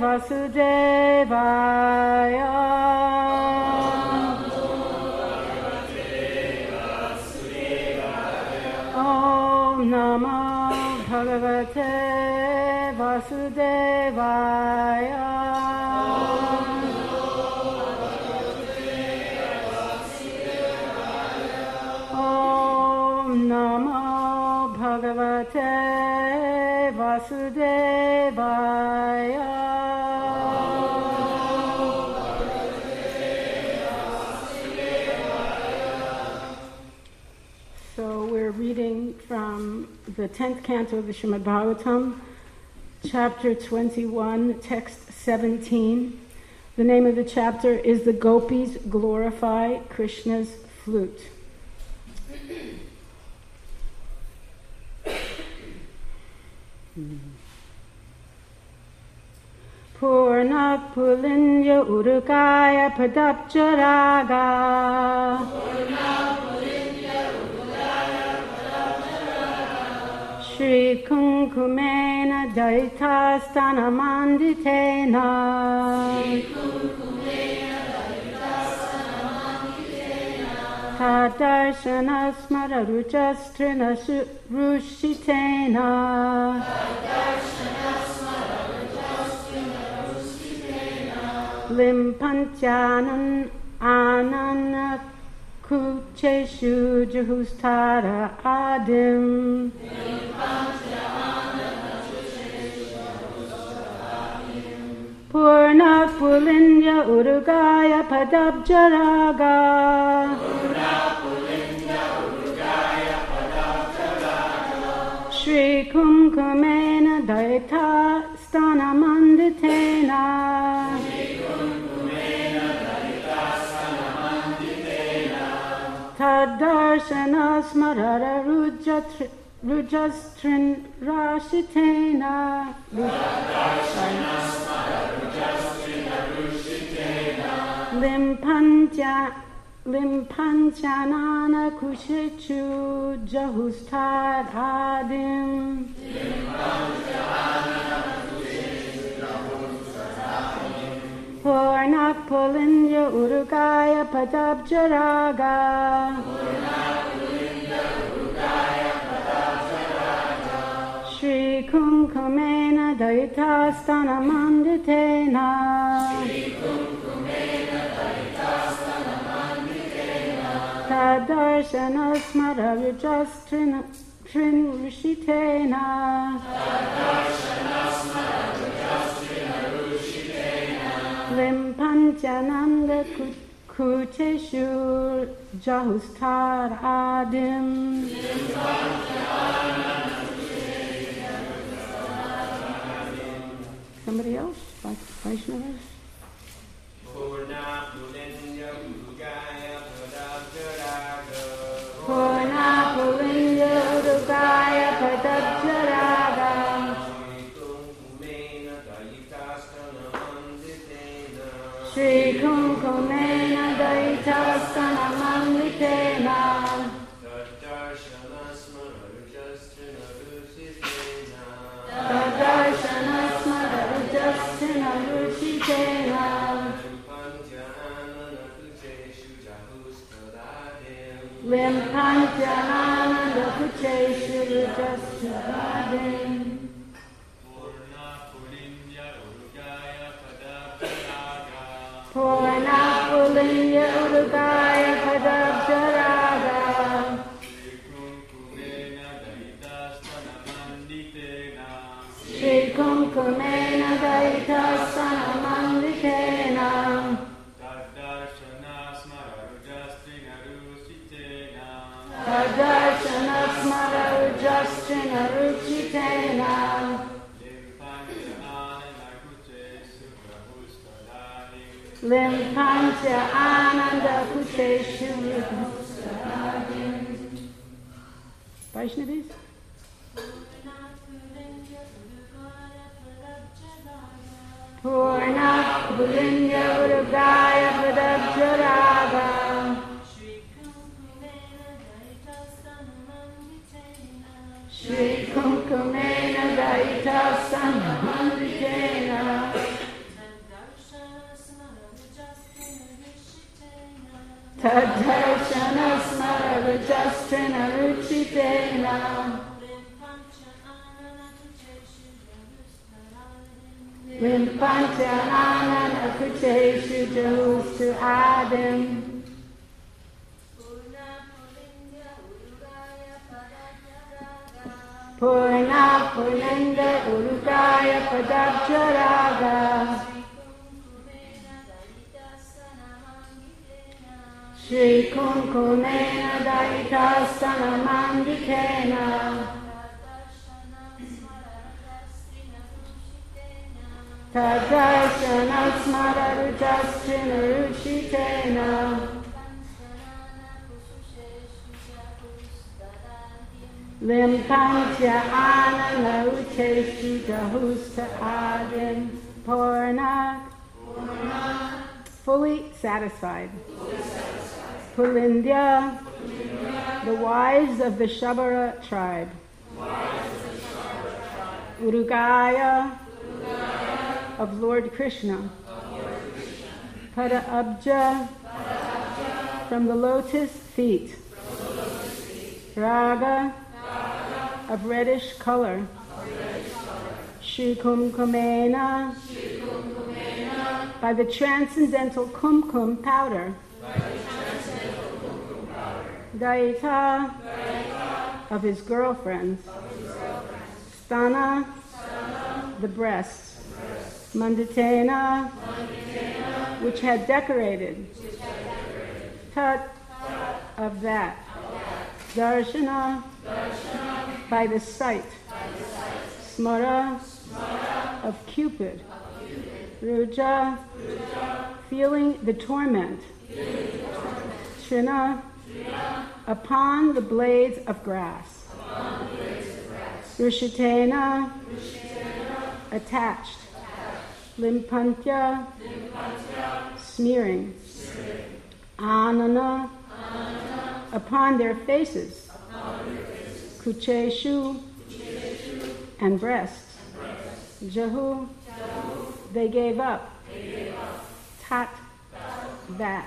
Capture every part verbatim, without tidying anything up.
Vasudevaya. Om Namo Bhagavate Vasudevaya. Om Namo Bhagavate Vasudevaya. So we're reading from the tenth canto of the Srimad Bhagavatam, chapter twenty-one, text seventeen. The name of the chapter is The Gopis Glorify Krishna's Flute. Purna Pulinya Urukaya Padapjaraga. Shri Kunkumena Daitastana Manditena. Tadarshana Smara Rujastrina Rushitena. Limpantyanan Anana Kucheshu Jahustara Adim. Purna Pulinya Urugaya Padabjaraga. Shri Kumkumena Daita Stana Manditena. Tadarshana Smarara Rujastrin Rashitena. Limpantya Limpantyanana Kushechu Jahustad Adim. Purna Pulinya Urugaya Padabjaraga. Shri Kumkumena Daitastana Manditena. Tadarshana Smara Rujastrin Rushitena. Limpantyananda Kuteshu Jahustar Adim. Somebody else? Like Vaishnavas? Purna Pulinya Urugaya Padabjaraga. Shri Kumkumena Daitastana Manditena. Tadarshana Smara Rujastina Rushitena. Limpantyananda Kucheshu Rujastiradim. Purna Pulinya Urugaya Padabjaraga. Shri Kumkumena Daitastana Manditena. Tadarshana Smara Rujastrina Ruchitena. Limpantya Ananda Kuteshu Rujastrina. Vaishnavis? Purna Pulinya Urugaya Padabjaraga. Shri Kumkumena Daitastana Manditena. Tadarshana smara rujastrina ruchitena. Limpancha anana kucheshu jahustu adim. Purna Purnanda Urukaya Padabjaraga Shri Kunkumena Daitasana Mandikena Tadarshana Smara Rujastrina Ruchitena Limpantya anana ucheshu jahusta adim. Purna, fully satisfied. Pulindya, the wives of the Shabara tribe. Urugaya, of Lord Krishna. Pada Abja, from the lotus feet. Raga, of reddish color. Shri Kumkumena, by the transcendental kumkum powder. Daita, of his girlfriends. Stana, the breasts. Manditena, which had decorated. Tat, of that. Darshana, by the sight. Smara, of Cupid. Ruja, feeling the torment. Trina, upon the blades of grass. Rishitena, attached. Limpantya, smearing. Anana, upon their faces. Kucheshu, and breasts. Jahu, they gave up. Tat, that.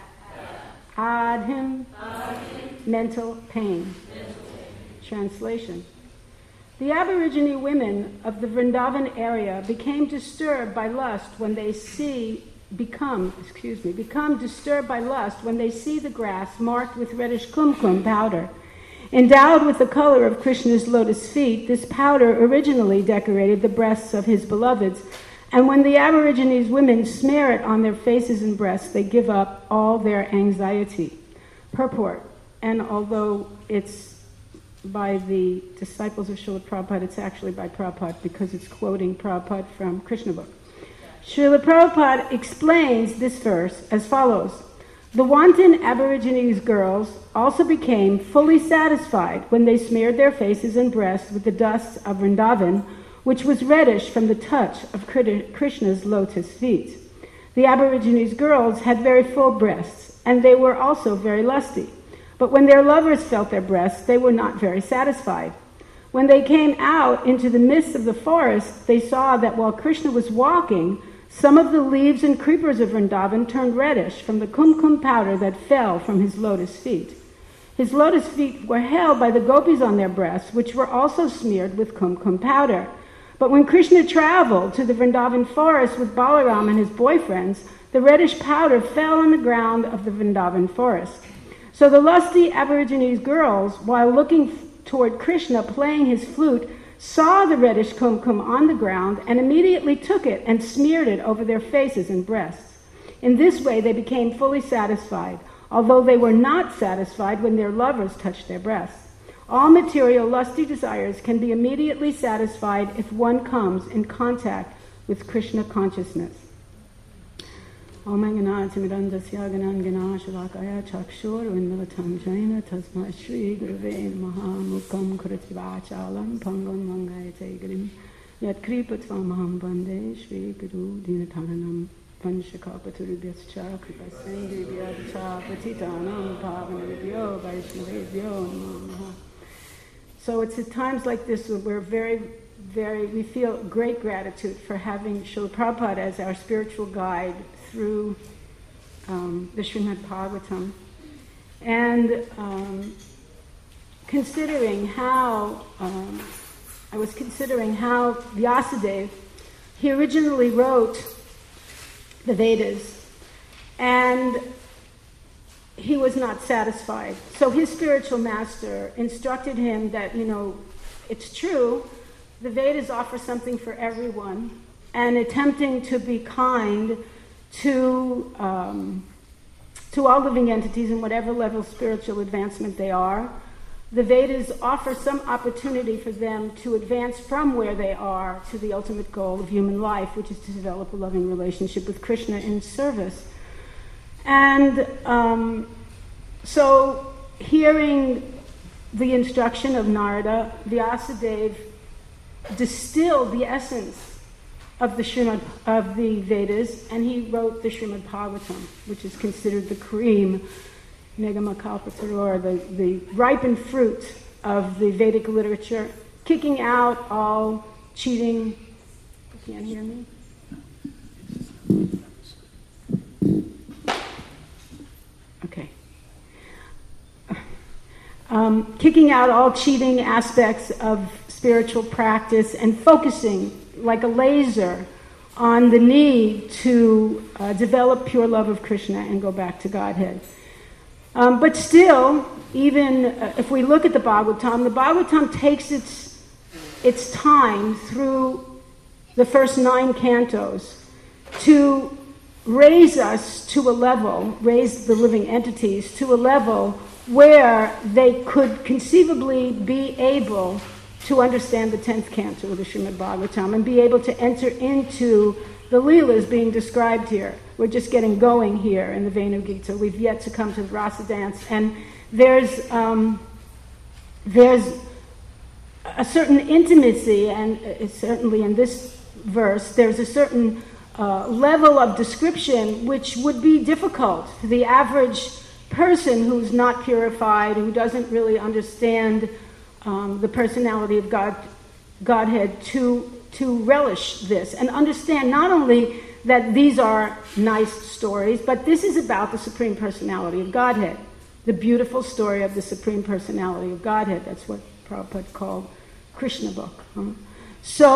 Adhim, mental pain. Translation. The Aborigine women of the Vrindavan area became disturbed by lust when they see, become, excuse me, become disturbed by lust when they see the grass marked with reddish kumkum powder. Endowed with the color of Krishna's lotus feet, this powder originally decorated the breasts of his beloveds, and when the Aborigines women smear it on their faces and breasts, they give up all their anxiety. Purport, and although it's by the disciples of Srila Prabhupada, it's actually by Prabhupada because it's quoting Prabhupada from Krishna book. Srila Prabhupada explains this verse as follows. The wanton Aborigines girls also became fully satisfied when they smeared their faces and breasts with the dust of Vrindavan, which was reddish from the touch of Krishna's lotus feet. The Aborigines girls had very full breasts, and they were also very lusty. But when their lovers felt their breasts, they were not very satisfied. When they came out into the midst of the forest, they saw that while Krishna was walking, some of the leaves and creepers of Vrindavan turned reddish from the kumkum powder that fell from his lotus feet. His lotus feet were held by the gopis on their breasts, which were also smeared with kumkum powder. But when Krishna traveled to the Vrindavan forest with Balaram and his boyfriends, the reddish powder fell on the ground of the Vrindavan forest. So the lusty Aborigines girls, while looking toward Krishna playing his flute, saw the reddish kumkum on the ground and immediately took it and smeared it over their faces and breasts. In this way they became fully satisfied, although they were not satisfied when their lovers touched their breasts. All material lusty desires can be immediately satisfied if one comes in contact with Krishna consciousness. Om Gana Timidandasya Ganan Gana Shavakaya Chakshur Vindavatam Jaina Tasma Shri Guruve Namaha Mukam Kurativachalam Pangam Vangayate Grim Yat Kripatva Maham Bande Shri Guru Dinataranam Vanshakapaturubhyascha Kripasendrivyadcha Patitanam Pavanavibhyo Vaishnavibhyo Namaha. So it's at times like this where we're very, very, we feel great gratitude for having Srila Prabhupada as our spiritual guide through um, the Srimad Bhagavatam. And um, considering how, um, I was considering how Vyasadeva, he originally wrote the Vedas, and he was not satisfied. So his spiritual master instructed him that, you know, it's true, the Vedas offer something for everyone, and attempting to be kind to um, to all living entities in whatever level of spiritual advancement they are, the Vedas offer some opportunity for them to advance from where they are to the ultimate goal of human life, which is to develop a loving relationship with Krishna in service. And um, so, hearing the instruction of Narada, Vyasadeva distilled the essence of the Srimad, of the Vedas, and he wrote the Srimad Bhagavatam, which is considered the cream, Megamakalpataror, the, the ripened fruit of the Vedic literature, kicking out all cheating. You can't hear me? Okay. Um, kicking out all cheating aspects of spiritual practice and focusing like a laser on the need to uh, develop pure love of Krishna and go back to Godhead. Um, but still, even uh, if we look at the Bhagavatam, the Bhagavatam takes its its time through the first nine cantos to raise us to a level, raise the living entities to a level where they could conceivably be able to understand the tenth canto of the Srimad Bhagavatam and be able to enter into the Leelas being described here. We're just getting going here in the Venu Gita. We've yet to come to the Rasa dance. And there's um, there's a certain intimacy, and uh, certainly in this verse, there's a certain uh, level of description which would be difficult for the average person who's not purified, who doesn't really understand Um, the personality of God, Godhead, to to relish this and understand not only that these are nice stories, but this is about the Supreme Personality of Godhead, the beautiful story of the Supreme Personality of Godhead. That's what Prabhupada called Krishna book. Huh? So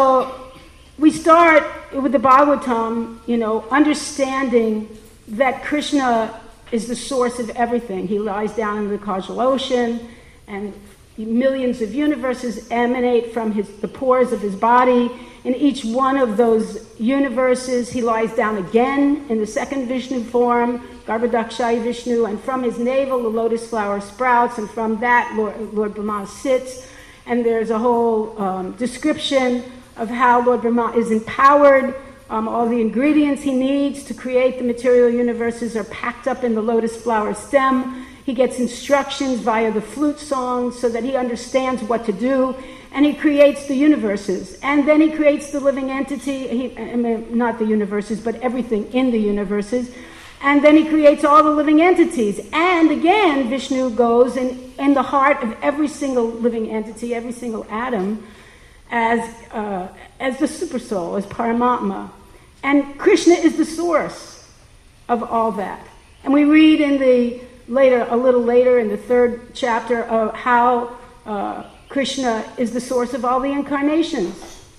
we start with the Bhagavatam, you know, understanding that Krishna is the source of everything. He lies down in the causal ocean, and millions of universes emanate from his, the pores of his body. In each one of those universes, he lies down again in the second Vishnu form, Garbhodakshaya Vishnu, and from his navel the lotus flower sprouts, and from that Lord, Lord Brahma sits. And there's a whole um, description of how Lord Brahma is empowered. Um, all the ingredients he needs to create the material universes are packed up in the lotus flower stem. He gets instructions via the flute songs so that he understands what to do, and he creates the universes. And then he creates the living entity, he, I mean, not the universes, but everything in the universes. And then he creates all the living entities. And again, Vishnu goes in, in the heart of every single living entity, every single atom, as, uh, as the supersoul, as Paramatma. And Krishna is the source of all that. And we read in the Later, a little later in the third chapter, of how uh, Krishna is the source of all the incarnations.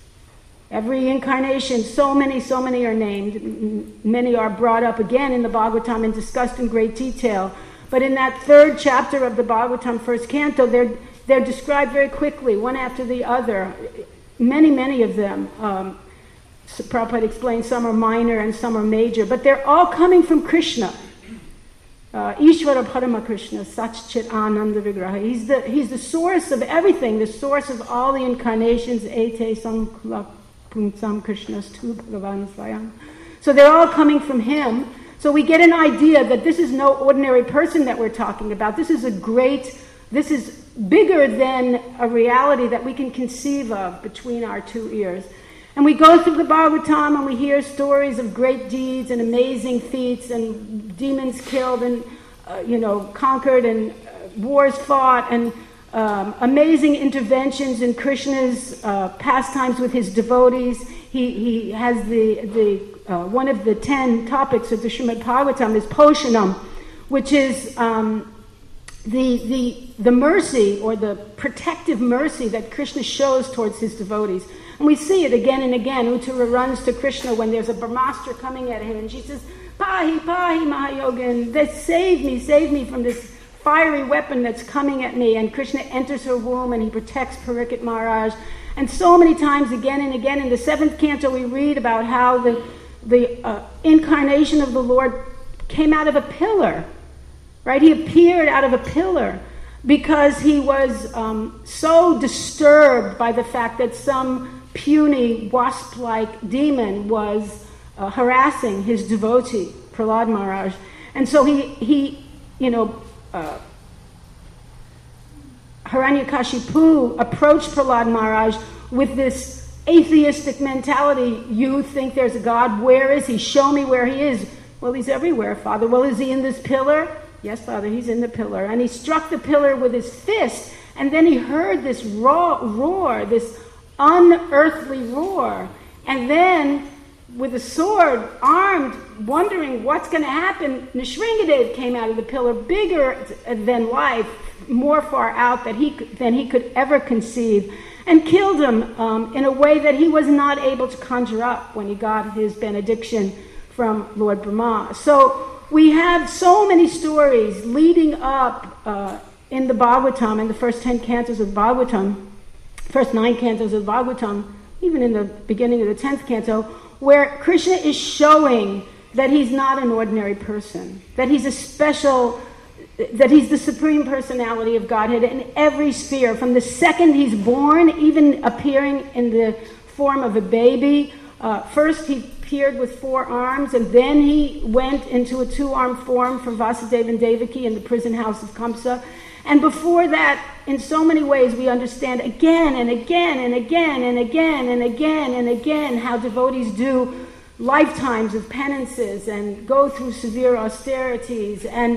Every incarnation, so many, so many are named. Many are brought up again in the Bhagavatam and discussed in great detail. But in that third chapter of the Bhagavatam, first canto, they're they're described very quickly, one after the other. Many, many of them. Um, so Prabhupada explained some are minor and some are major, but they're all coming from Krishna. Uh, Ishvara Parama Krishna, Sat Chit Ananda Vigraha. He's the he's the source of everything, the source of all the incarnations. Ete Sankula Punsam Krishnas Tu Bhagavan Swayam. So they're all coming from him. So we get an idea that this is no ordinary person that we're talking about. This is a great, this is bigger than a reality that we can conceive of between our two ears. And we go through the Bhagavatam and we hear stories of great deeds and amazing feats and demons killed and, uh, you know, conquered and uh, wars fought and um, amazing interventions in Krishna's uh, pastimes with his devotees. He he has the, the uh, one of the ten topics of the Srimad Bhagavatam is Poshanam, which is um, the, the, the mercy or the protective mercy that Krishna shows towards his devotees. And we see it again and again. Uttara runs to Krishna when there's a Brahmastra coming at him, and she says, Pahi, Pahi, Mahayogin, they save me, save me from this fiery weapon that's coming at me. And Krishna enters her womb and he protects Parikshit Maharaj. And so many times again and again in the seventh canto we read about how the, the uh, incarnation of the Lord came out of a pillar, right? He appeared out of a pillar because he was um, so disturbed by the fact that some puny wasp-like demon was uh, harassing his devotee, Prahlad Maharaj. And so he, he you know, uh, Hiranyakashipu approached Prahlad Maharaj with this atheistic mentality. You think there's a God? Where is he? Show me where he is. Well, he's everywhere, Father. Well, is he in this pillar? Yes, Father, he's in the pillar. And he struck the pillar with his fist, and then he heard this raw roar, this unearthly roar. And then, with a sword, armed, wondering what's going to happen, Nrsingadev came out of the pillar, bigger than life, more far out than he could, than he could ever conceive, and killed him um, in a way that he was not able to conjure up when he got his benediction from Lord Brahma. So we have so many stories leading up uh, in the Bhagavatam, in the first ten cantos of Bhagavatam, first nine cantos of Bhagavatam, even in the beginning of the tenth canto, where Krishna is showing that he's not an ordinary person, that he's a special, that he's the Supreme Personality of Godhead in every sphere. From the second he's born, even appearing in the form of a baby. Uh, first he appeared with four arms, and then he went into a two-armed form for Vasudeva and Devaki in the prison house of Kamsa. And before that, in so many ways, we understand again and again and again and again and again and again how devotees do lifetimes of penances and go through severe austerities and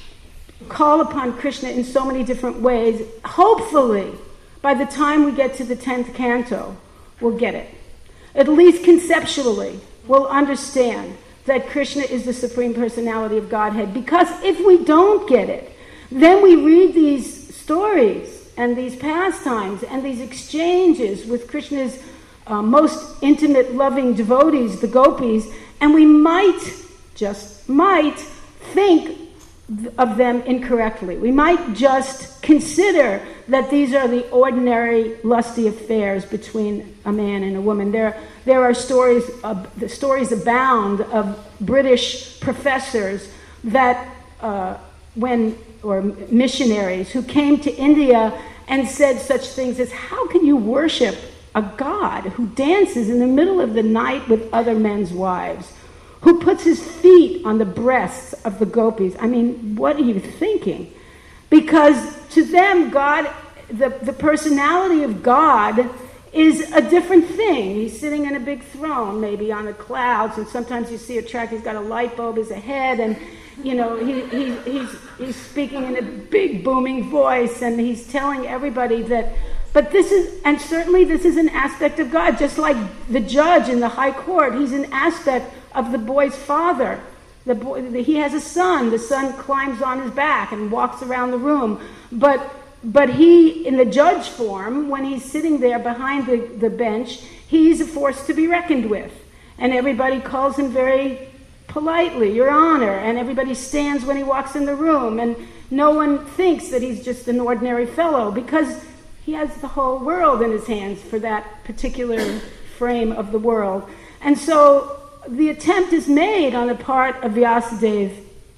call upon Krishna in so many different ways. Hopefully, by the time we get to the tenth canto, we'll get it. At least conceptually, we'll understand that Krishna is the Supreme Personality of Godhead. Because if we don't get it, then we read these stories and these pastimes and these exchanges with Krishna's uh, most intimate, loving devotees, the gopis, and we might, just might, think of them incorrectly. We might just consider that these are the ordinary lusty affairs between a man and a woman. There, there are stories, uh, the stories abound of British professors that uh, when or missionaries who came to India and said such things as, how can you worship a god who dances in the middle of the night with other men's wives, who puts his feet on the breasts of the gopis? I mean, what are you thinking? Because to them, God, the, the personality of God is a different thing. He's sitting in a big throne, maybe on the clouds, and sometimes you see a track, he's got a light bulb as a head, and you know, he, he, he's, he's speaking in a big booming voice, and he's telling everybody that, but this is, and certainly this is an aspect of God, just like the judge in the high court, he's an aspect of the boy's father. The boy, the, he has a son, the son climbs on his back and walks around the room, but but he, in the judge form, when he's sitting there behind the, the bench, he's a force to be reckoned with, and everybody calls him very politely, Your Honor, and everybody stands when he walks in the room, and no one thinks that he's just an ordinary fellow, because he has the whole world in his hands for that particular frame of the world. And so the attempt is made on the part of Vyasadeva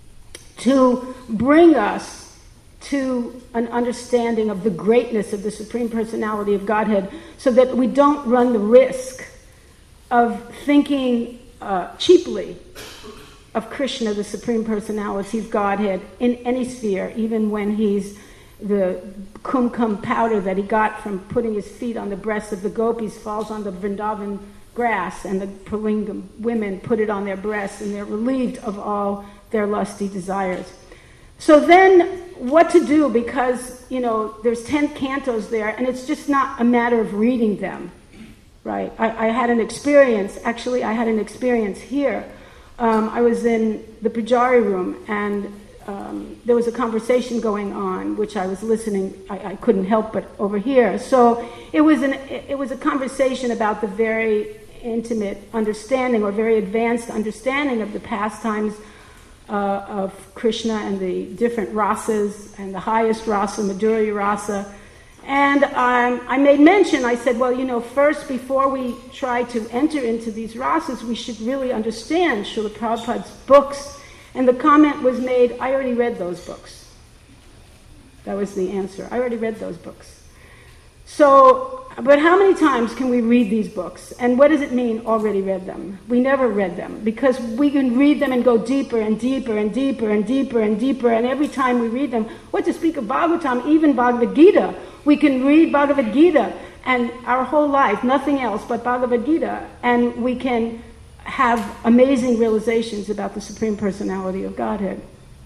to bring us to an understanding of the greatness of the Supreme Personality of Godhead, so that we don't run the risk of thinking uh, cheaply of Krishna, the Supreme Personality of Godhead, in any sphere, even when he's the kumkum powder that he got from putting his feet on the breasts of the gopis falls on the Vrindavan grass, and the Pralingam women put it on their breasts, and they're relieved of all their lusty desires. So then, what to do? Because, you know, there's ten cantos there, and it's just not a matter of reading them, right? I, I had an experience, actually I had an experience here. Um, I was in the Pujari room, and um, there was a conversation going on, which I was listening. I, I couldn't help but overhear. So it was an it was a conversation about the very intimate understanding or very advanced understanding of the pastimes uh, of Krishna and the different rasas, and the highest rasa, Madhurya rasa. And um, I made mention, I said, well, you know, first, before we try to enter into these rasas, we should really understand Srila Prabhupada's books. And the comment was made, I already read those books. That was the answer. I already read those books. So, but how many times can we read these books? And what does it mean, already read them? We never read them, because we can read them and go deeper and deeper and deeper and deeper and deeper. And every time we read them, what to speak of Bhagavatam, even Bhagavad Gita, we can read Bhagavad Gita and our whole life, nothing else but Bhagavad Gita, and we can have amazing realizations about the Supreme Personality of Godhead.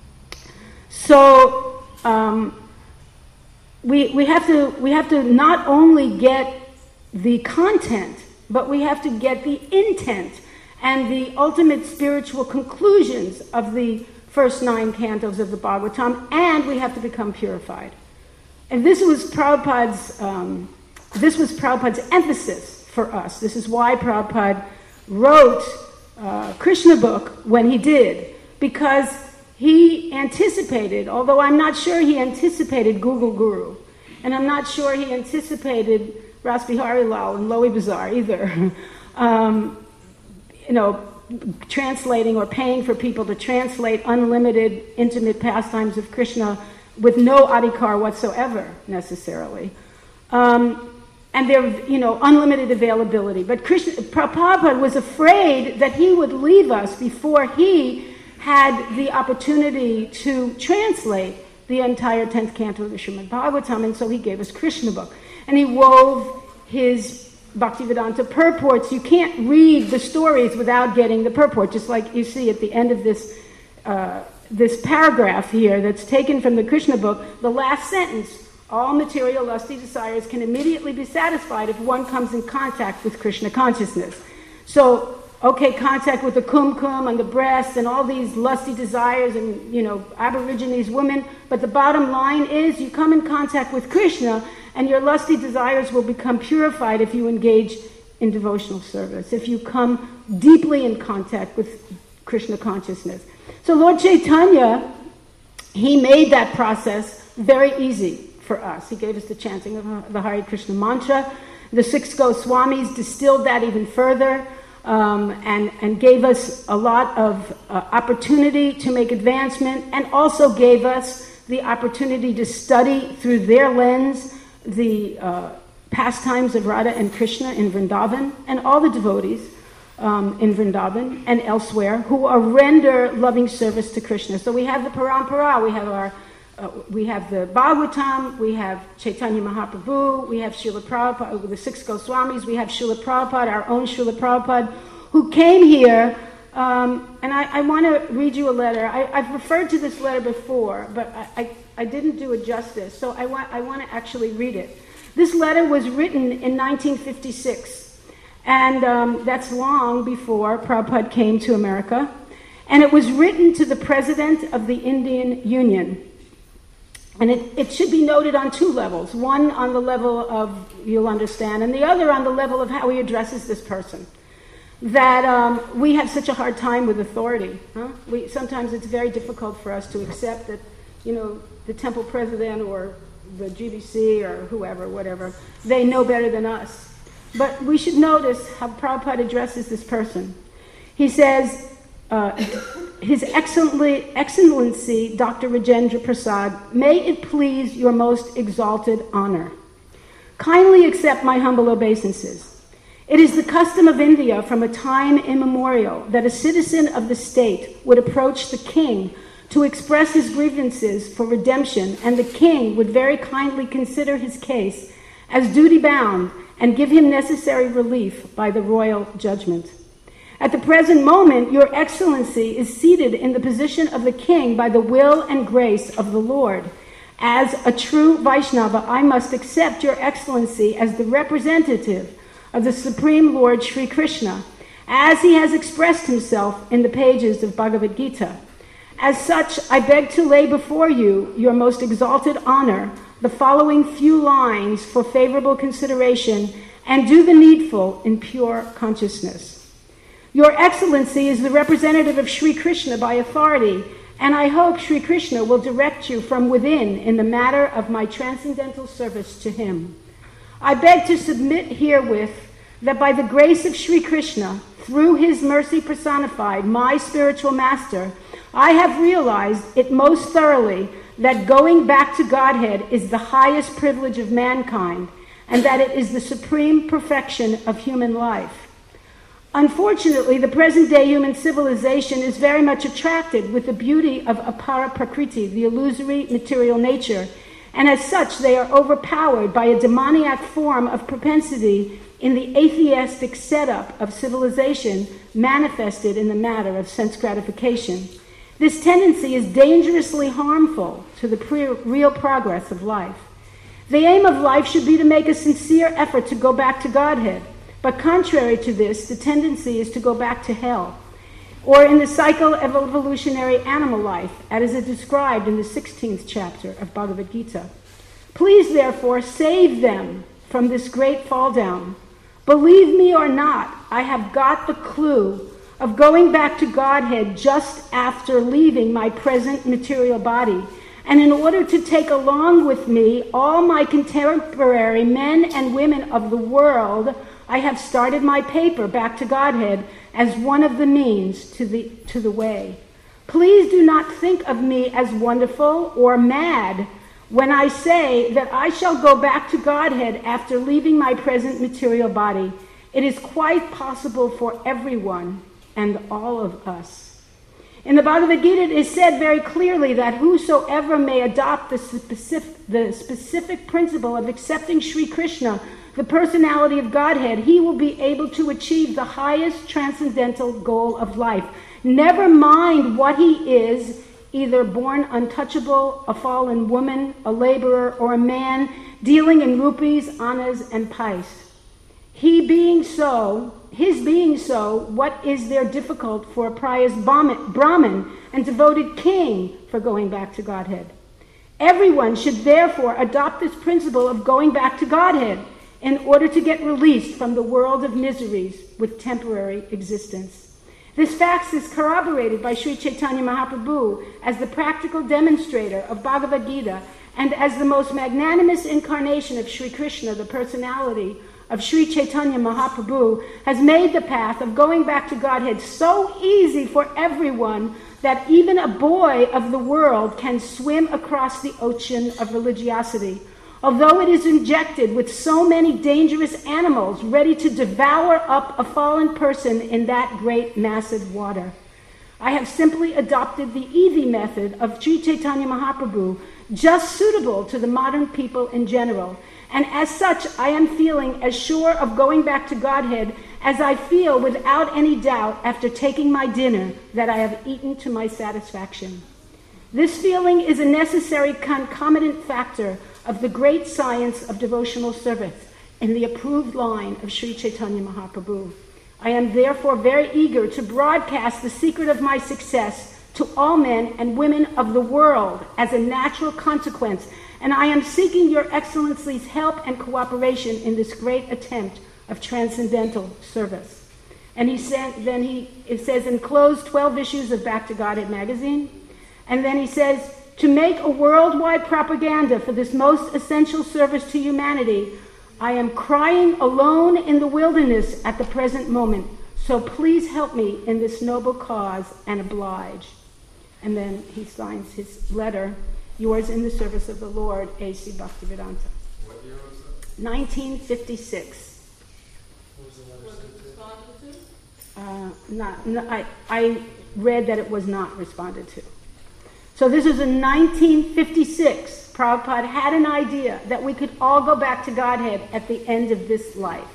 So um, we we have to we have to not only get the content, but we have to get the intent and the ultimate spiritual conclusions of the first nine cantos of the Bhagavatam, and we have to become purified. And this was Prabhupada's um, this was Prabhupada's emphasis for us. This is why Prabhupada wrote uh, Krishna book when he did, because he anticipated, although I'm not sure he anticipated Google Guru, and I'm not sure he anticipated Ras Bihari Lal and Lowy Bazaar either, um, you know, translating or paying for people to translate unlimited intimate pastimes of Krishna with no adhikar whatsoever, necessarily. Um, and they're, you know, unlimited availability. But Krishna, Prabhupada was afraid that he would leave us before he had the opportunity to translate the entire tenth canto of the Srimad Bhagavatam, and so he gave us Krishna book. And he wove his Bhaktivedanta purports. You can't read the stories without getting the purport, just like you see at the end of this uh, this paragraph here that's taken from the Krishna book, the last sentence, all material lusty desires can immediately be satisfied if one comes in contact with Krishna consciousness. So, okay, contact with the kumkum on the breast and all these lusty desires and, you know, Aborigines women, but the bottom line is you come in contact with Krishna and your lusty desires will become purified if you engage in devotional service, if you come deeply in contact with Krishna consciousness. So Lord Chaitanya, he made that process very easy for us. He gave us the chanting of the Hare Krishna mantra. The six Goswamis distilled that even further um, and, and gave us a lot of uh, opportunity to make advancement, and also gave us the opportunity to study through their lens the uh, pastimes of Radha and Krishna in Vrindavan, and all the devotees Um, in Vrindavan and elsewhere who are render loving service to Krishna. So we have the Parampara, we have our, uh, we have the Bhagavatam, we have Chaitanya Mahaprabhu, we have Srila Prabhupada, the six Goswamis, we have Srila Prabhupada, our own Srila Prabhupada, who came here. Um, and I, I want to read you a letter. I, I've referred to this letter before, but I, I, I didn't do it justice. So I want I want to actually read it. This letter was written in nineteen fifty-six. And um, that's long before Prabhupada came to America. And it was written to the President of the Indian Union. And it, it should be noted on two levels. One on the level of, you'll understand, and the other on the level of how he addresses this person. That um, we have such a hard time with authority. Huh? We, sometimes it's very difficult for us to accept that, you know, the temple president or the G B C or whoever, whatever, they know better than us. But we should notice how Prabhupada addresses this person. He says, uh, His Excellency, Excellency Doctor Rajendra Prasad, may it please your most exalted honor. Kindly accept my humble obeisances. It is the custom of India from a time immemorial that a citizen of the state would approach the king to express his grievances for redemption, and the king would very kindly consider his case as duty-bound and give him necessary relief by the royal judgment. At the present moment, your excellency is seated in the position of the king by the will and grace of the Lord. As a true Vaishnava, I must accept your excellency as the representative of the Supreme Lord Sri Krishna, as he has expressed himself in the pages of Bhagavad Gita. As such, I beg to lay before you, your most exalted honor, the following few lines for favorable consideration, and do the needful in pure consciousness. Your Excellency is the representative of Sri Krishna by authority, and I hope Sri Krishna will direct you from within in the matter of my transcendental service to him. I beg to submit herewith that by the grace of Sri Krishna, through his mercy personified, my spiritual master, I have realized it most thoroughly that going back to Godhead is the highest privilege of mankind, and that it is the supreme perfection of human life. Unfortunately, the present-day human civilization is very much attracted with the beauty of apara prakriti, the illusory material nature, and as such they are overpowered by a demoniac form of propensity in the atheistic setup of civilization manifested in the matter of sense gratification. This tendency is dangerously harmful to the pre- real progress of life. The aim of life should be to make a sincere effort to go back to Godhead. But contrary to this, the tendency is to go back to hell, or in the cycle of evolutionary animal life, as is described in the sixteenth chapter of Bhagavad Gita. Please, therefore, save them from this great fall down. Believe me or not, I have got the clue of going back to Godhead just after leaving my present material body, and in order to take along with me all my contemporary men and women of the world, I have started my paper Back to Godhead as one of the means to the to the way. Please do not think of me as wonderful or mad when I say that I shall go back to Godhead after leaving my present material body. It is quite possible for everyone and all of us. In the Bhagavad Gita, it is said very clearly that whosoever may adopt the specific, the specific principle of accepting Sri Krishna, the personality of Godhead, he will be able to achieve the highest transcendental goal of life. Never mind what he is, either born untouchable, a fallen woman, a laborer, or a man, dealing in rupees, annas, and pice. He being so, his being so, what is there difficult for a pious Brahmin and devoted king for going back to Godhead? Everyone should therefore adopt this principle of going back to Godhead in order to get released from the world of miseries with temporary existence. This fact is corroborated by Sri Chaitanya Mahaprabhu as the practical demonstrator of Bhagavad Gita and as the most magnanimous incarnation of Sri Krishna, the personality of Sri Chaitanya Mahaprabhu, has made the path of going back to Godhead so easy for everyone that even a boy of the world can swim across the ocean of religiosity, although it is injected with so many dangerous animals ready to devour up a fallen person in that great massive water. I have simply adopted the easy method of Sri Chaitanya Mahaprabhu, just suitable to the modern people in general, and as such I am feeling as sure of going back to Godhead as I feel without any doubt after taking my dinner that I have eaten to my satisfaction. This feeling is a necessary concomitant factor of the great science of devotional service in the approved line of Sri Chaitanya Mahaprabhu. I am therefore very eager to broadcast the secret of my success to all men and women of the world as a natural consequence, and I am seeking your Excellency's help and cooperation in this great attempt of transcendental service. And he said, then he it says enclosed twelve issues of Back to Godhead magazine, and then he says, to make a worldwide propaganda for this most essential service to humanity, I am crying alone in the wilderness at the present moment, so please help me in this noble cause and oblige. And then he signs his letter, yours in the service of the Lord, A C Bhaktivedanta. What year was that? nineteen fifty-six. What was the letter Was it sent to? responded to? Uh, not, no, I, I read that it was not responded to. So this was in nineteen fifty-six. Prabhupada had an idea that we could all go back to Godhead at the end of this life.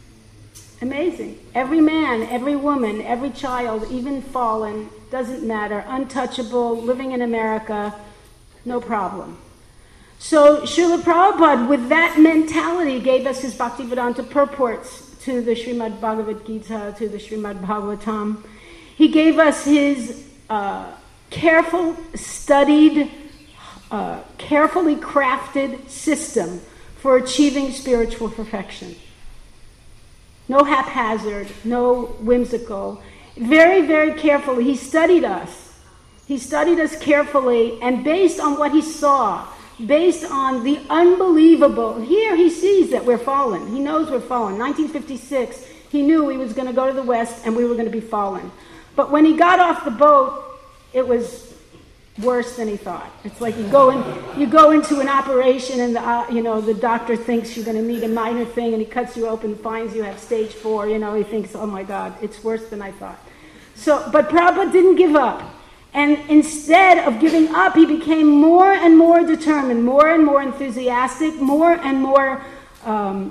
Amazing. Every man, every woman, every child, even fallen, doesn't matter, untouchable, living in America, no problem. So Srila Prabhupada, with that mentality, gave us his Bhaktivedanta purports to the Srimad Bhagavad Gita, to the Srimad Bhagavatam. He gave us his uh, careful, studied, uh, carefully crafted system for achieving spiritual perfection. No haphazard, no whimsical. Very, very carefully. He studied us. He studied us carefully, and based on what he saw, based on the unbelievable, here he sees that we're fallen. He knows we're fallen. nineteen fifty-six, he knew he was going to go to the West and we were going to be fallen. But when he got off the boat, it was worse than he thought. It's like you go in, you go into an operation and the uh, you know the doctor thinks you're going to need a minor thing, and he cuts you open, finds you have stage four. You know, he thinks, oh my God, it's worse than I thought. So, but Prabhupada didn't give up, and instead of giving up, he became more and more determined, more and more enthusiastic, more and more um,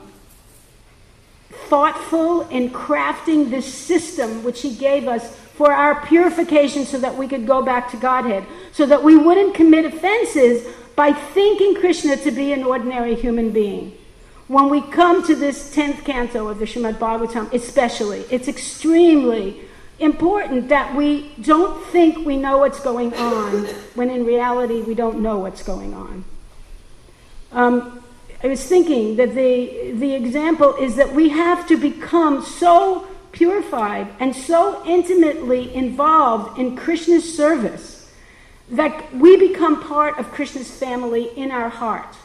thoughtful in crafting this system which he gave us for our purification, so that we could go back to Godhead, so that we wouldn't commit offenses by thinking Krishna to be an ordinary human being. When we come to this tenth canto of the Srimad Bhagavatam, especially, it's extremely important that we don't think we know what's going on, when in reality we don't know what's going on. Um, I was thinking that the, the example is that we have to become so purified and so intimately involved in Krishna's service that we become part of Krishna's family in our heart.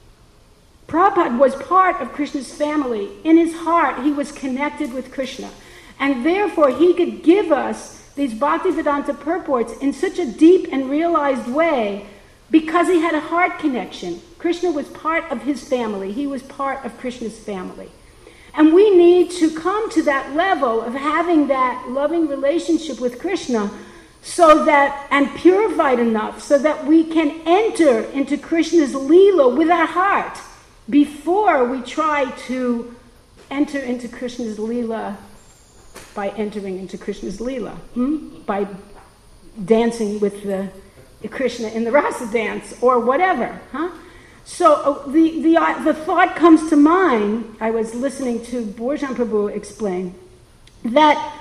Prabhupada was part of Krishna's family. In his heart, he was connected with Krishna. And therefore, he could give us these Bhaktivedanta purports in such a deep and realized way because he had a heart connection. Krishna was part of his family. He was part of Krishna's family. And we need to come to that level of having that loving relationship with Krishna, so that, and purified enough, so that we can enter into Krishna's Leela with our heart before we try to enter into Krishna's Leela by entering into Krishna's Leela, hmm? by dancing with the, the Krishna in the Rasa dance or whatever, huh? So uh, the, the, uh, the thought comes to mind, I was listening to Borjan Prabhu explain, that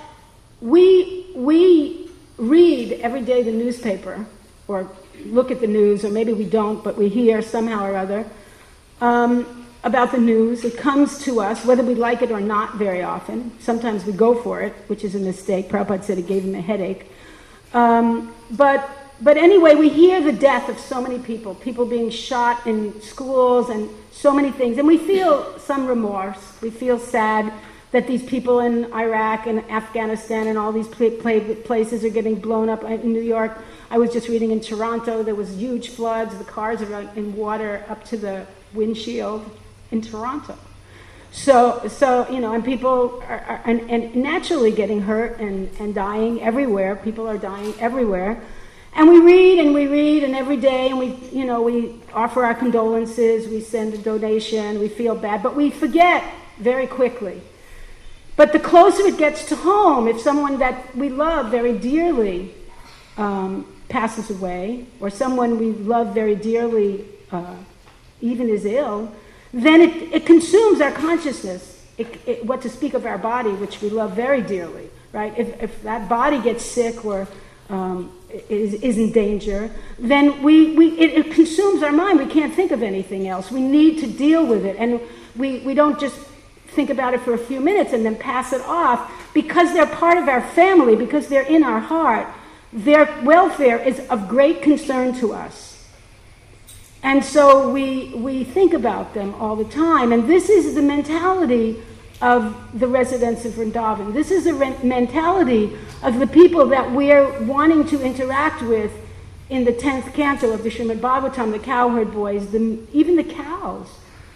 we, we read every day the newspaper, or look at the news, or maybe we don't, but we hear somehow or other um, about the news. It comes to us, whether we like it or not very often. Sometimes we go for it, which is a mistake. Prabhupada said it gave him a headache. Um, but... But anyway, we hear the death of so many people, people being shot in schools and so many things. And we feel some remorse. We feel sad that these people in Iraq and Afghanistan and all these places are getting blown up. In New York, I was just reading in Toronto, there was huge floods. The cars are in water up to the windshield in Toronto. So, so you know, and people are, are and, and naturally getting hurt and, and dying everywhere. People are dying everywhere. And we read and we read, and every day, and we, you know, we offer our condolences, we send a donation, we feel bad, but we forget very quickly. But the closer it gets to home, if someone that we love very dearly um, passes away, or someone we love very dearly uh, even is ill, then it, it consumes our consciousness, it, it, what to speak of our body, which we love very dearly, right? If, if that body gets sick or um, is, is in danger, then we, we it, it consumes our mind. We can't think of anything else. We need to deal with it. And we, we don't just think about it for a few minutes and then pass it off. Because they're part of our family, because they're in our heart, their welfare is of great concern to us. And so we we think about them all the time. And this is the mentality of the residents of Vrindavan. This is the re- mentality of the people that we're wanting to interact with in the tenth canto of the Srimad Bhagavatam, the cowherd boys, the, even the cows.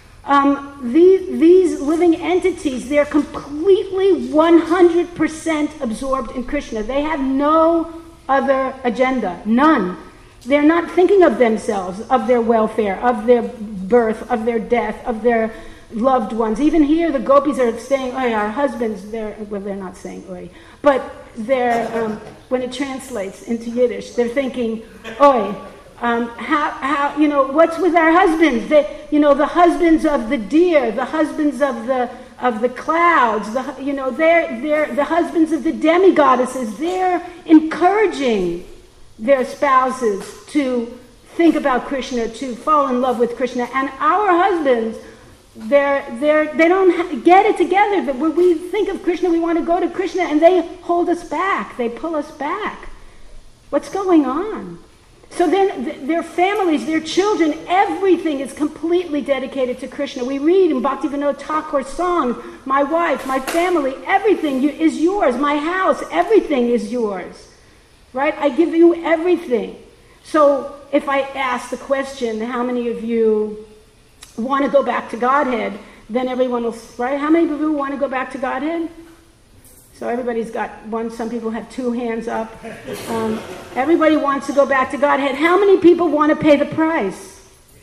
Um, these, these living entities, they're completely one hundred percent absorbed in Krishna. They have no other agenda, none. They're not thinking of themselves, of their welfare, of their birth, of their death, of their loved ones. Even here, the gopis are saying, "Oi, our husbands." They're well, they're not saying "Oi," but they're um, when it translates into Yiddish, they're thinking, "Oi." Um, how, how, you know, what's with our husbands? They, you know, the husbands of the deer, the husbands of the of the clouds, the, you know, they're they're the husbands of the demigoddesses. They're encouraging their spouses to think about Krishna, to fall in love with Krishna. And our husbands, they're, they're, they don't ha- get it together. That when we think of Krishna, we want to go to Krishna, and they hold us back. They pull us back. What's going on? So then th- their families, their children, everything is completely dedicated to Krishna. We read in Bhaktivinoda Thakur's song, my wife, my family, everything you, is yours. My house, everything is yours. Right? I give you everything. So if I ask the question, how many of you want to go back to Godhead, then everyone will, right? How many of you want to go back to Godhead? So everybody's got one. Some people have two hands up. Um, everybody wants to go back to Godhead. How many people want to pay the price?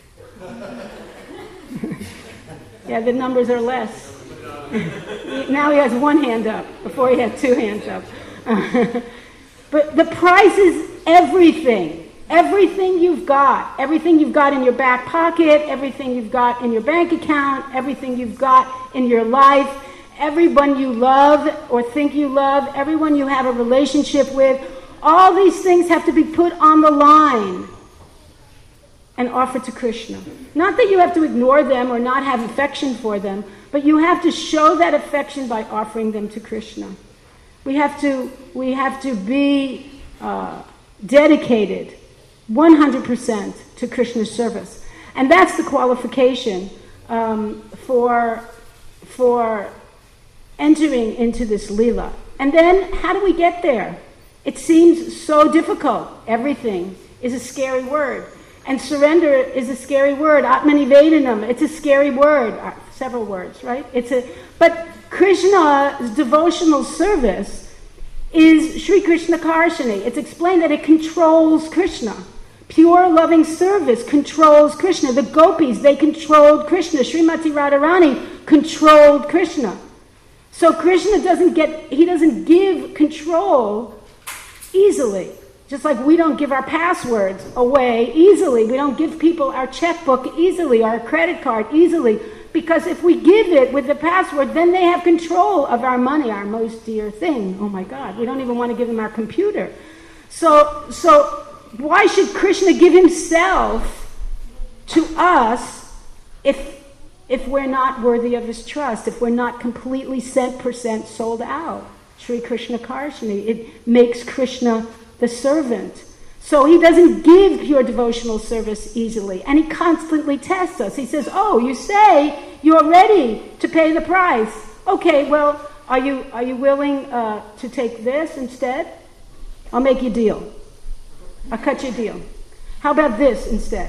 Yeah, the numbers are less. Now he has one hand up. Before he had two hands up. But the price is everything. Everything you've got, everything you've got in your back pocket, everything you've got in your bank account, everything you've got in your life, everyone you love or think you love, everyone you have a relationship with, all these things have to be put on the line and offered to Krishna. Not that you have to ignore them or not have affection for them, but you have to show that affection by offering them to Krishna. We have to, we have to be uh, dedicated one hundred percent to Krishna's service. And that's the qualification um, for, for entering into this Leela. And then, how do we get there? It seems so difficult. Everything is a scary word. And surrender is a scary word. Atmanivedanam, it's a scary word. Uh, several words, right? It's a, but Krishna's devotional service is Sri Krishna Karshani. It's explained that it controls Krishna. Pure loving service controls Krishna. The gopis, they controlled Krishna. Srimati Radharani controlled Krishna. So Krishna doesn't get, he doesn't give control easily. Just like we don't give our passwords away easily. We don't give people our checkbook easily, our credit card easily. Because if we give it with the password, then they have control of our money, our most dear thing. Oh my God, we don't even want to give them our computer. So, so why should Krishna give himself to us if, if we're not worthy of his trust, if we're not completely cent percent sold out? Sri Krishna Karshani, it makes Krishna the servant. So he doesn't give pure devotional service easily. And he constantly tests us. He says, oh, you say you're ready to pay the price. Okay, well, are you are you willing uh, to take this instead? I'll make you a deal. I'll cut you a deal. How about this instead?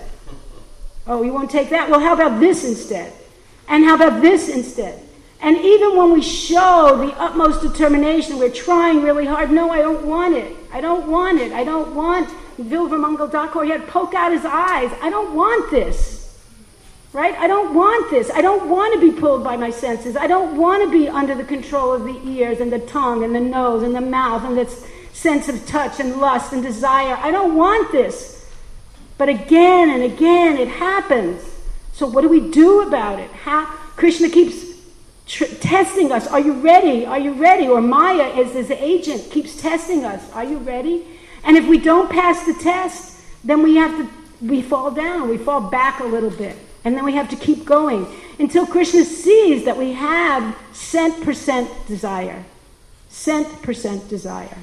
Oh, you won't take that? Well, how about this instead? And how about this instead? And even when we show the utmost determination, we're trying really hard. No, I don't want it. I don't want it. I don't want Vilvamangal Thakur. He had to poke out his eyes. I don't want this. Right? I don't want this. I don't want to be pulled by my senses. I don't want to be under the control of the ears and the tongue and the nose and the mouth and this sense of touch and lust and desire. I don't want this. But again and again it happens. So what do we do about it? How, Krishna keeps Tr- testing us. Are you ready? Are you ready? Or Maya, as his agent, keeps testing us. Are you ready? And if we don't pass the test, then we have to, we fall down. We fall back a little bit. And then we have to keep going until Krishna sees that we have cent percent desire. Cent percent desire.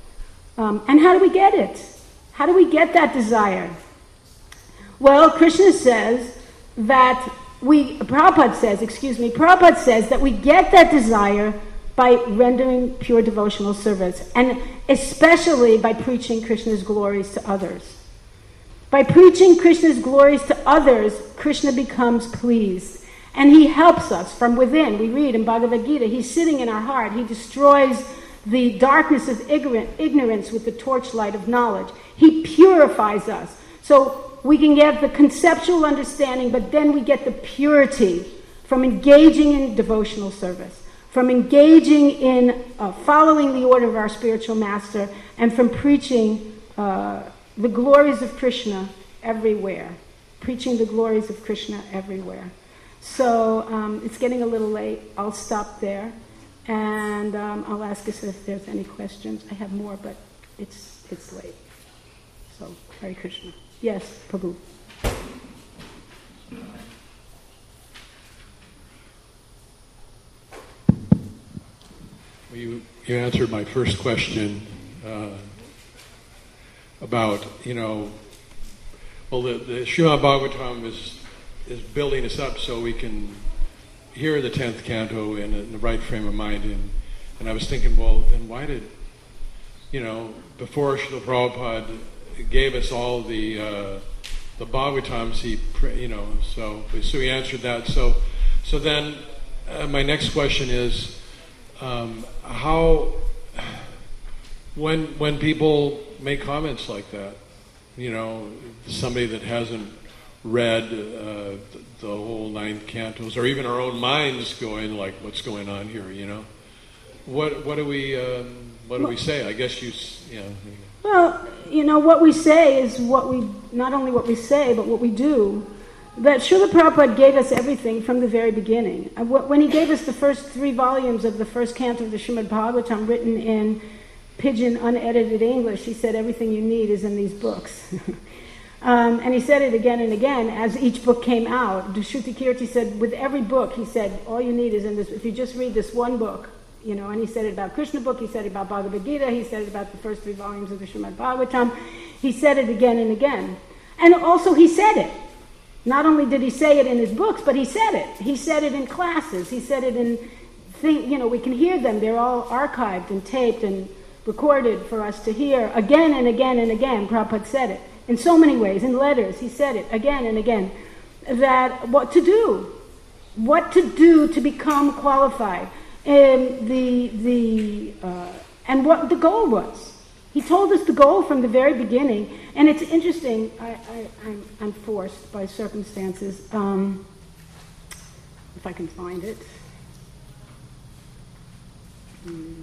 Um, and how do we get it? How do we get that desire? Well, Krishna says that We, Prabhupada says, excuse me, Prabhupada says that we get that desire by rendering pure devotional service, and especially by preaching Krishna's glories to others. By preaching Krishna's glories to others, Krishna becomes pleased, and he helps us from within. We read in Bhagavad Gita, he's sitting in our heart. He destroys the darkness of ignorance with the torchlight of knowledge. He purifies us. So we can get the conceptual understanding, but then we get the purity from engaging in devotional service, from engaging in uh, following the order of our spiritual master, and from preaching uh, the glories of Krishna everywhere. Preaching the glories of Krishna everywhere. So um, it's getting a little late. I'll stop there, and um, I'll ask us if there's any questions. I have more, but it's it's late. So, Hare Krishna. Yes, Prabhu. Well, you, you answered my first question uh, about, you know, well, the, the Srimad Bhagavatam is, is building us up so we can hear the tenth canto in, in the right frame of mind. And, and I was thinking, well, then why did, you know, before Srila Prabhupada gave us all the uh, the Bhagavatams, he, you know, so so he answered that. So so then uh, my next question is, um, how when when people make comments like that, you know, somebody that hasn't read uh, the, the whole ninth cantos, or even our own minds going like, what's going on here, you know? What what do we um, what do we say? I guess you, you know. Well, you know, what we say is what we, not only what we say, but what we do. That Srila Prabhupada gave us everything from the very beginning. When he gave us the first three volumes of the first canto of the Srimad Bhagavatam written in pidgin, unedited English, he said everything you need is in these books. um, and he said it again and again as each book came out. Shruti Kirti said, with every book, he said, all you need is in this, if you just read this one book, you know, and he said it about Krishna book, he said it about Bhagavad Gita, he said it about the first three volumes of the Srimad Bhagavatam. He said it again and again. And also he said it. Not only did he say it in his books, but he said it. He said it in classes. He said it in, thing, you know, we can hear them. They're all archived and taped and recorded for us to hear again and again and again. Prabhupada said it in so many ways, in letters. He said it again and again. That what to do, what to do to become qualified. And the the uh, and what the goal was. He told us the goal from the very beginning, and it's interesting. I, I, I'm, I'm forced by circumstances. Um, if I can find it. Hmm.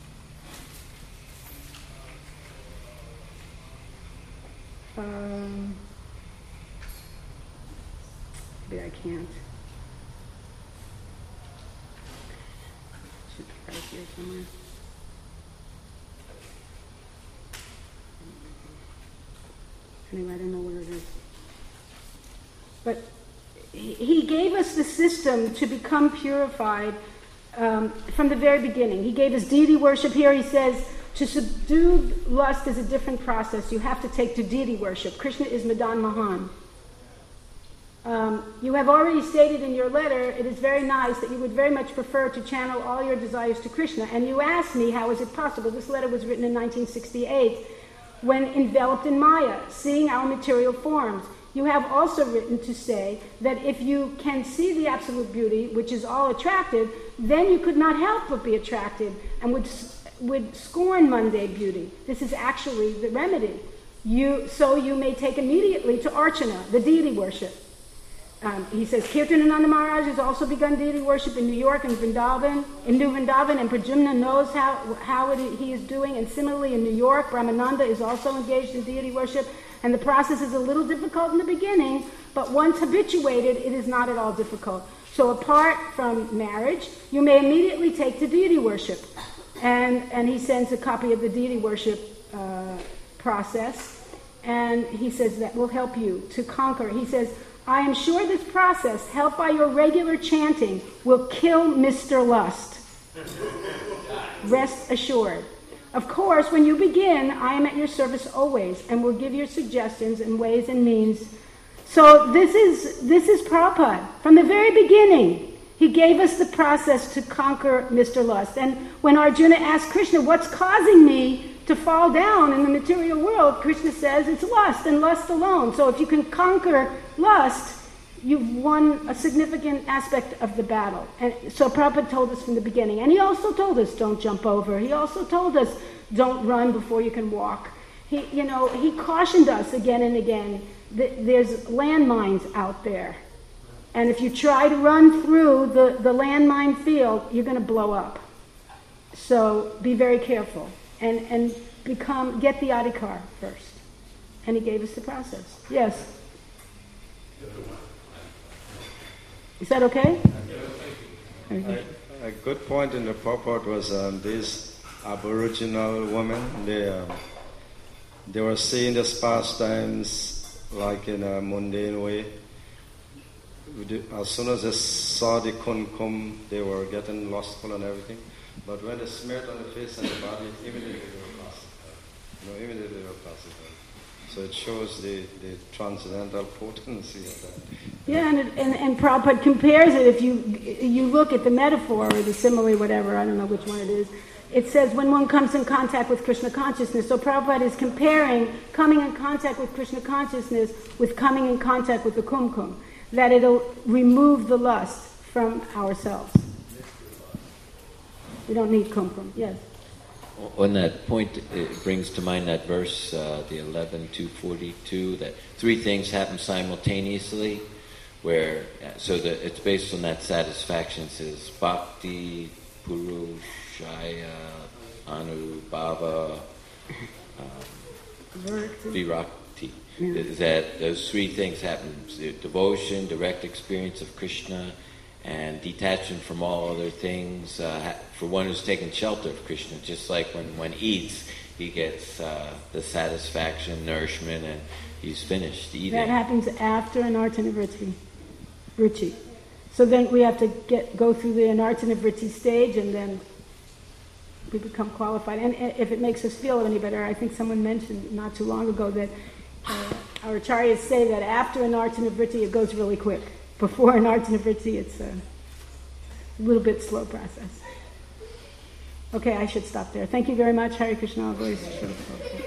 Um, maybe I can't. Right here somewhere. Anyway, I don't know where it is. But he gave us the system to become purified um, from the very beginning. He gave us deity worship here. He says to subdue lust is a different process. You have to take to deity worship. Krishna is Madan Mahan. Um, you have already stated in your letter, it is very nice that you would very much prefer to channel all your desires to Krishna. And you asked me, how is it possible? This letter was written in nineteen sixty-eight, when enveloped in Maya, seeing our material forms. You have also written to say that if you can see the absolute beauty, which is all attractive, then you could not help but be attracted and would, would scorn mundane beauty. This is actually the remedy. You, so you may take immediately to Archana, the deity worship. Um, he says, Kirtanananda Maharaj has also begun deity worship in New York and Vrindavan, in New Vrindavan, and Pradyumna knows how, how it, he is doing. And similarly in New York, Brahmananda is also engaged in deity worship. And the process is a little difficult in the beginning, but once habituated, it is not at all difficult. So apart from marriage, you may immediately take to deity worship. And, and he sends a copy of the deity worship uh, process. And he says that will help you to conquer. He says, I am sure this process, helped by your regular chanting, will kill Mister Lust. Rest assured. Of course, when you begin, I am at your service always and will give your suggestions and ways and means. So this is this is Prabhupada. From the very beginning, he gave us the process to conquer Mister Lust. And when Arjuna asked Krishna, what's causing me to fall down in the material world, Krishna says it's lust and lust alone. So if you can conquer lust, you've won a significant aspect of the battle. And so Prabhupada told us from the beginning. And he also told us don't jump over. He also told us don't run before you can walk. He, you know, he cautioned us again and again that there's landmines out there. And if you try to run through the, the landmine field, you're going to blow up. So be very careful. And and become get the adhikar first. And he gave us the process. Yes? Is that okay? A, a good point in the purport was um, these Aboriginal women, they, um, they were seeing these pastimes like in a mundane way. As soon as they saw the kunkum, they were getting lustful and everything. But when they smeared on the face and the body, immediately they were pacified. You know, immediately they were pacified. So it shows the, the transcendental potency of that. Yeah, and, it, and and Prabhupada compares it. If you you look at the metaphor or the simile, whatever, I don't know which one it is, it says when one comes in contact with Krishna consciousness. So Prabhupada is comparing coming in contact with Krishna consciousness with coming in contact with the kumkum, that it'll remove the lust from ourselves. We don't need kumkum, yes. On that point, it brings to mind that verse, uh, the eleven two forty-two, that three things happen simultaneously, where, so that it's based on that satisfaction. It says, Bhakti, Purushaya, Anubhava, um, Virakti. Yeah. That those three things happen: devotion, direct experience of Krishna, and detachment from all other things. Uh, for one who's taken shelter of Krishna, just like when one eats, he gets uh, the satisfaction, nourishment, and he's finished eating. That happens after anartana vritti. vritti. So then we have to get go through the anartana vritti stage, and then we become qualified. And if it makes us feel any better, I think someone mentioned not too long ago that uh, our acharyas say that after anartana vritti it goes really quick. Before anartana vritti it's a little bit slow process. Okay, I should stop there. Thank you very much. Hare Krishna.